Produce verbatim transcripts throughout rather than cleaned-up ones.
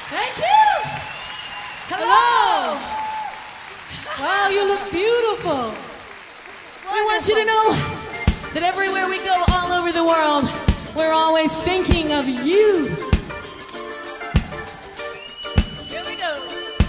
Thank you. Hello. Wow, you look beautiful. We want you to know that everywhere we go all over the world, we're always thinking of you. Here we go.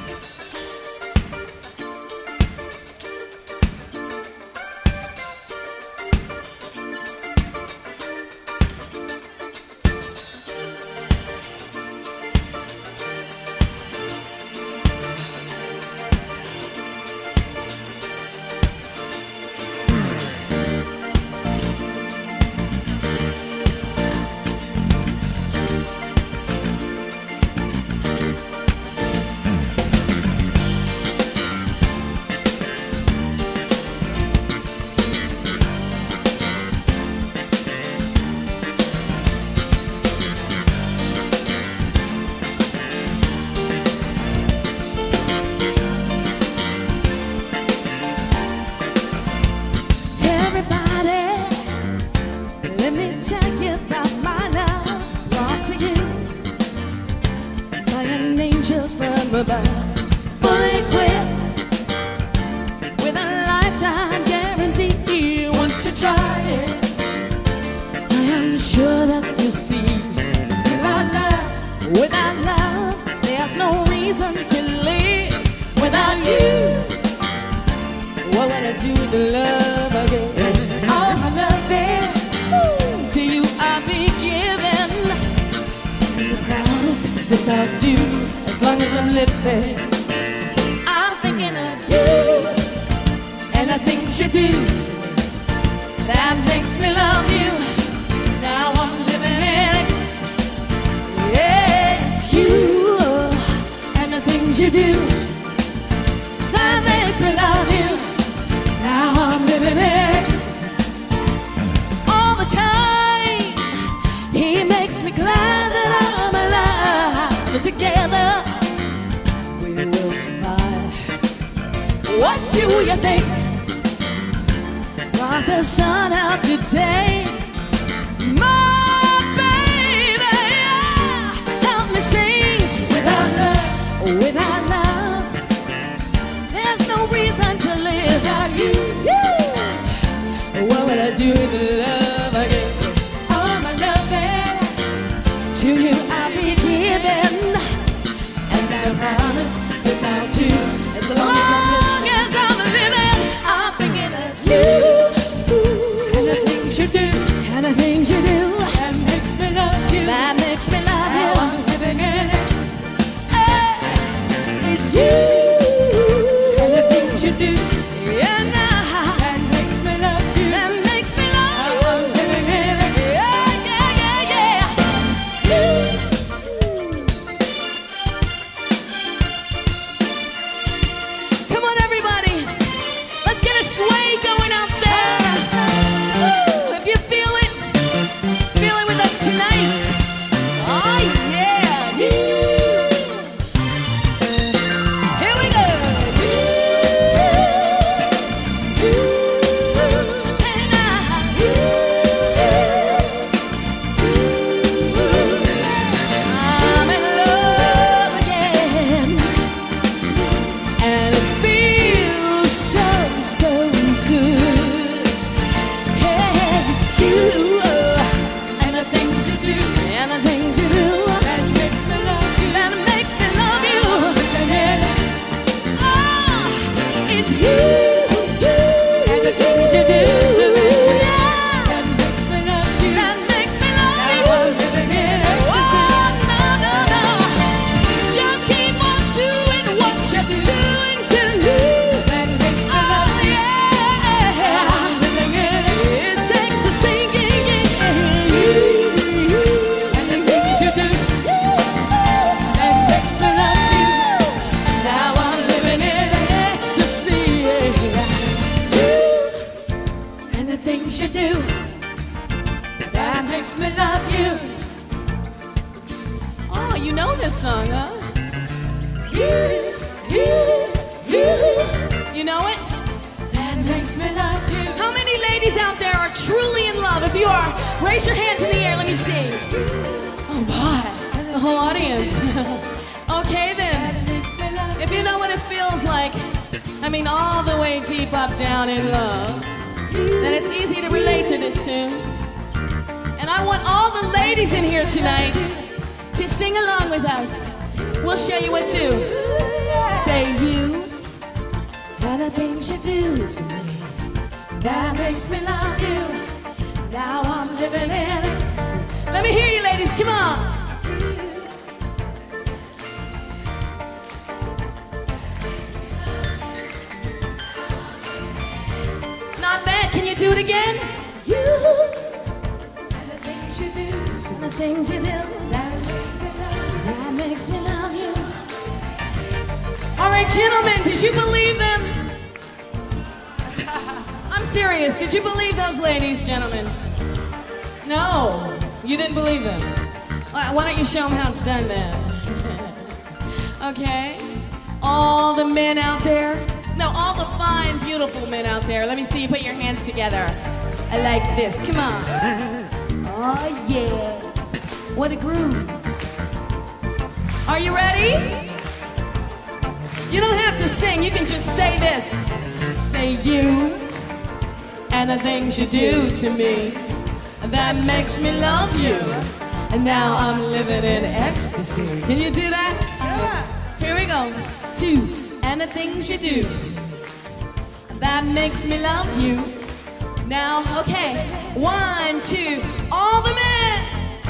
Fully equipped with a lifetime guarantee. Once you try it, I am sure that you'll see. Without love, without love, there's no reason to live. Without you, what would I do with the love I gave? All my loving to you I'll be given. And the promise this I'll do as long as I'm living. I'm thinking of you and the things you do that makes me love you. Now I'm living in ecstasy. Yeah, it's you and the things you do that makes me love you. Now I'm living in ecstasy. All the time he makes me glad that I'm alive. But together we will survive. What do you think? Brought the sun out today. My baby, help me sing. Without love, without love, there's no reason to live. Without you, what would I do with the love I give? All my loving to you I'll be giving. And I promise this I'll do as long, long as I'm living. I'm thinking of you and the things you do, and the things you do that makes me love you. That makes me love you. Now I'm living in ecstasy. Hey, it's you and the things you do, yeah, now that makes me love you. That makes me love now you. I'm living in ecstasy. Yeah, yeah, yeah, yeah. You. Sway going out there. Woo! If you feel it, feel it with us tonight. Oh yeah. Here we go. And I, I'm in love again, and it feels so. You do that makes me love you. Oh, you know this song, huh? You, you, you. You know it? That makes me love you. How many ladies out there are truly in love? If you are, raise your hands in the air. Let me see. Oh, boy, the whole audience. Oh, you know what it feels like? I mean, all the way deep up, down in love. Then it's easy to relate to this tune. And I want all the ladies in here tonight to sing along with us. We'll show you what to say. You and the things you do to me, that makes me love you. Now I'm living in ecstasy. Let me hear you, ladies. Come on. Not bad. Can you do it again? You and the things you do, and the things you do, that makes me love you. That makes me love you. All right, gentlemen, did you believe them? I'm serious. Did you believe those ladies, gentlemen? No, you didn't believe them. Why don't you show them how it's done then? Okay. All the men out there. No, all the fine, beautiful men out there. Let me see you put your hands together. I like this. Come on. Oh, yeah. What a groove. Are you ready? You don't have to sing. You can just say this. Say you and the things you do to me, that makes me love you. And now I'm living in ecstasy. Can you do that? Yeah. Here we go. Two. And the things you do, that makes me love you. Now, okay, one, two, all the men.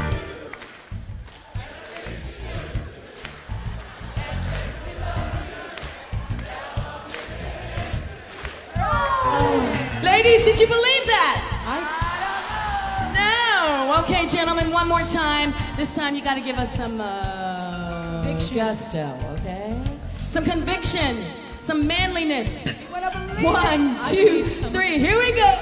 Oh. Ladies, did you believe that? I... No. Okay, gentlemen, one more time. This time you got to give us some uh, gusto, okay? Some conviction, some manliness. One, two, three, here we go.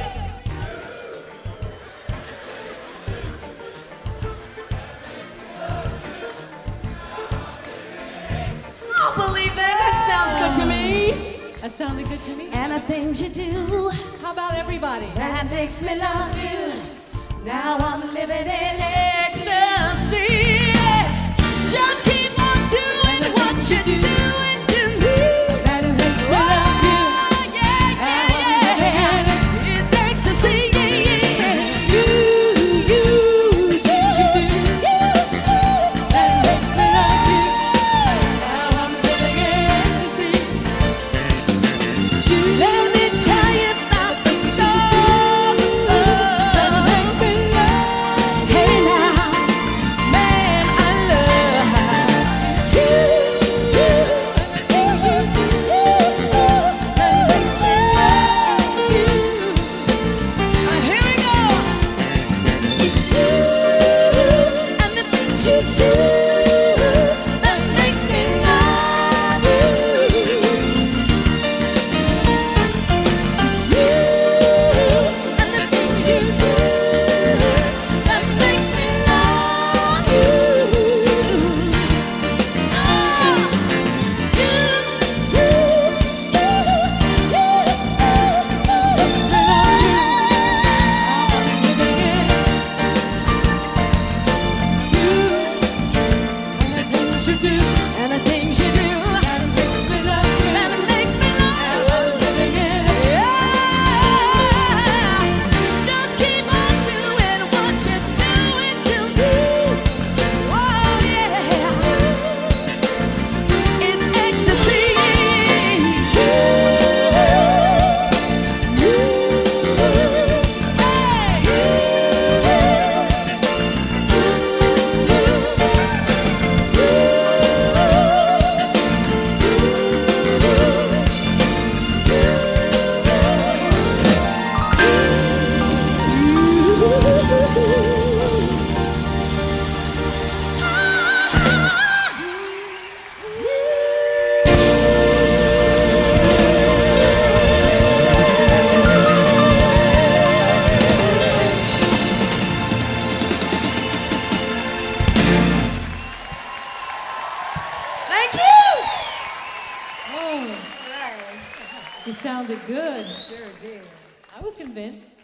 I'll believe that. That sounds good to me. That sounded good to me. And the things you do. How about everybody? That makes me love you. Now I'm living in ecstasy. Just keep on doing what you do. You sounded good. Sure did. I was convinced.